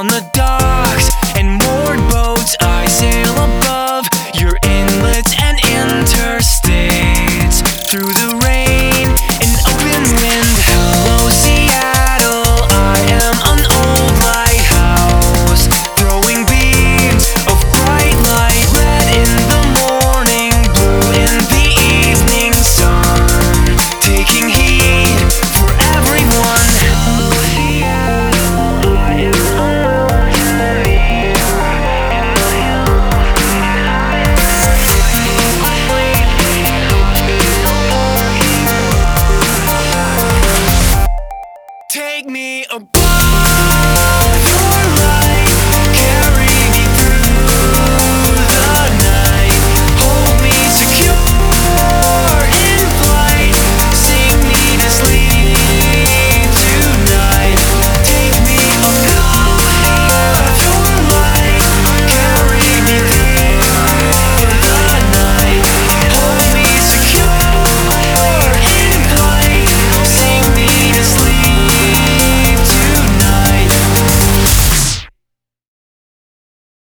on the docks and moored boats I sail above your inlets and interstates. Through the rain and open wind, hello Seattle, I am an old lighthouse, throwing beams of bright light, red in the morning, blue in the evening sun, taking heed for everyone. Hello Seattle, I am a mountaineer in the hills behind Take me above.